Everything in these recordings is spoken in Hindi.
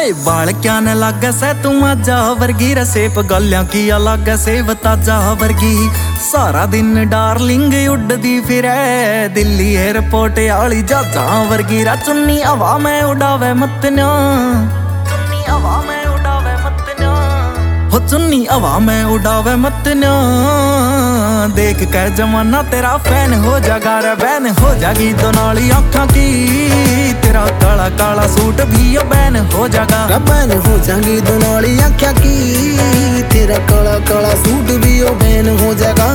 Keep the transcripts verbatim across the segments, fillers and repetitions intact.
हाय बाल क्या न लागे से तू मजा वर्गी रसेप गलियां की अलग सेब ताजा वर्गी सारा दिन डार्लिंग उड़दी फिरे दिल्ली एयरपोर्ट आली जहाजा वर्गी रा चुन्नी हवा में उड़ावे मतन्या चुन्नी हवा में उड़ावे मतन्या हो चुन्नी हवा में उड़ावे मतन्या देख के जमाना तेरा फैन हो जागा रे बैन हो जागी दोनाली आँखा की तेरा काला काला सूट भी यो बैन हो जागा रे बैन हो जागी दोनाली आँखा की तेरा काला काला सूट भी यो बैन हो जागा।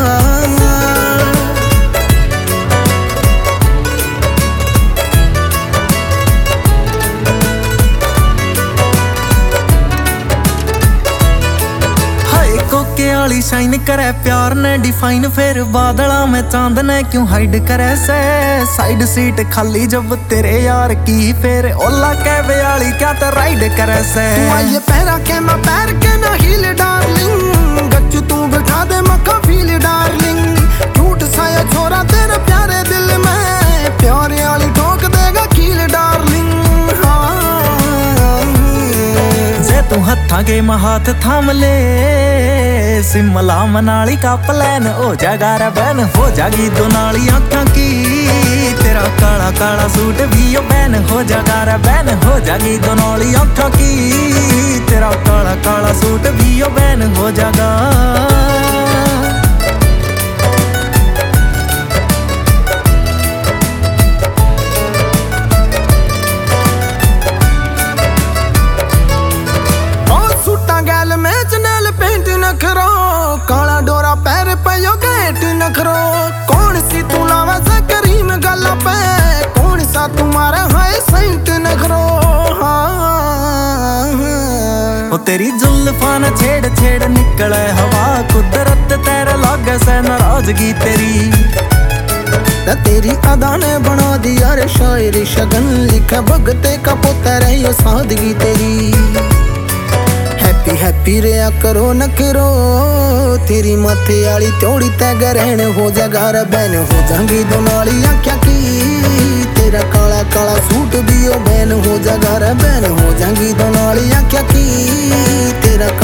आली शाइन करे प्यार ने डिफाइन फिर बादला में चांद ने क्यों हाइड करे से साइड सीट खाली जब तेरे यार की फिर ओला कैबे आली क्या तो राइड करे से ये पैरा के मैं पैर के ना हील डार्लिंग गच्चू तू बिठा दे मक्का फील डार्लिंग टूट सा ये छोरा तेरे प्यारे दिल में प्यारे आली ठोक देगा कील डार्लिंग। तू हत्था के हाथ थाम ले शिमला मनाली का प्लान हो जागा रे बैन हो जागी दोनाली आँखा की तेरा काला काला सूट भी यो बैन हो जागा रे बैन हो जागी दोनाली आँखा की तेरा काला काला सूट भी यो बैन हो जागा। काला डोरा पैर पे यो गेट नखरो कौन सी तू लावा से करीम गला पे कौन सा तुम्हारा है सेंट नखरो। ओ तेरी जुल्फां न छेड़ छेड़ निकले हवा कुदरत तेरे लागे से नाराजगी तेरी तेरी अदा ने बना दिया रे शायरी शगन लिखे भगते का पुत्र है यो सादगी तेरी हैप्पी हैप्पी रेया करो न करो तेरी माथे आली त्योड़ी तैग रहन हो जागा रे बैन हो जागी दोनाली आँखा की तेरा काला काला सूट भी यो बैन हो जागा रे बैन हो जागी दोनाली आँखा की तेरा